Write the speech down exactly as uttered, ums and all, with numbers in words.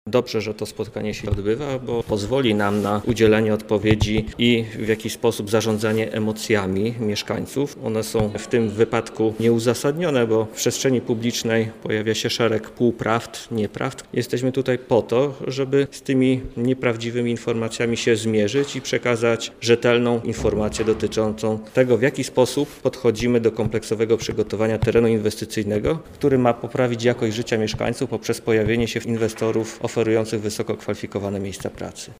Dobrze, że to spotkanie się odbywa, bo pozwoli nam na udzielenie odpowiedzi i w jakiś sposób zarządzanie emocjami mieszkańców. One są w tym wypadku nieuzasadnione, bo w przestrzeni publicznej pojawia się szereg półprawd, nieprawd. Jesteśmy tutaj po to, żeby z tymi nieprawdziwymi informacjami się zmierzyć i przekazać rzetelną informację dotyczącą tego, w jaki sposób podchodzimy do kompleksowego przygotowania terenu inwestycyjnego, który ma poprawić jakość życia mieszkańców poprzez pojawienie się inwestorów oferujących wysoko kwalifikowane miejsca pracy.